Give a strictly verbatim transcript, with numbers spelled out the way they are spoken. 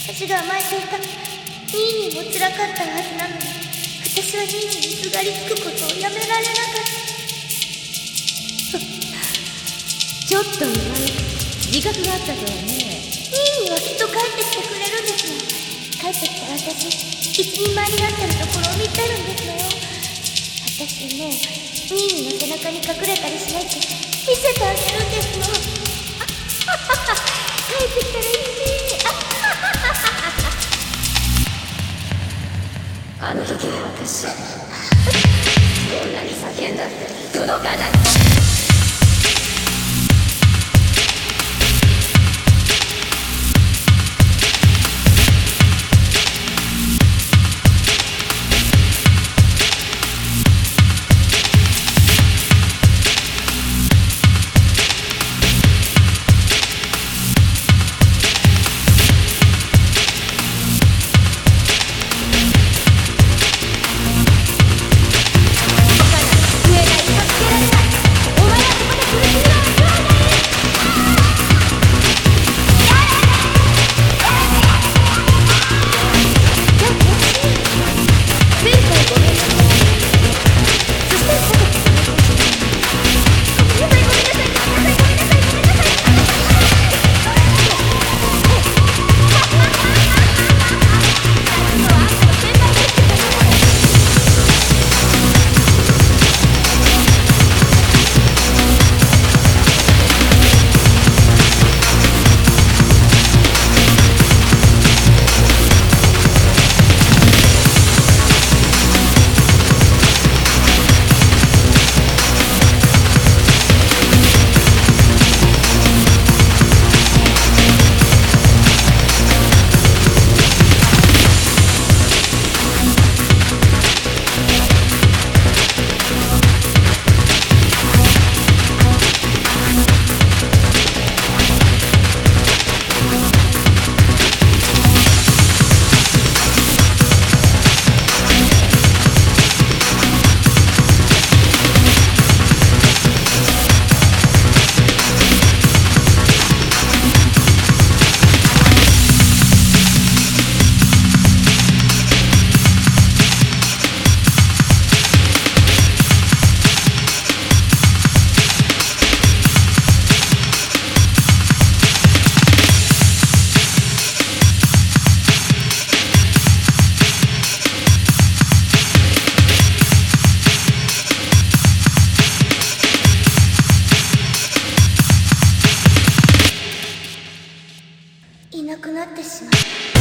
私が甘えていた。ニーニーも辛かったはずなのに、私はニーニーにすがりつくことをやめられなかった。 ちょっと意外。自覚があったとはね。 ニーニーはきっと帰ってきてくれるんですよ。帰ってきたら私、一人前になってるところを見てるんですのよ。私もうニーニーの背中に隠れたりしないって見せてあげるんですの。帰ってきたらいいね。 あの時の私、どんなに叫んだって届かない。 いなくなってしまった。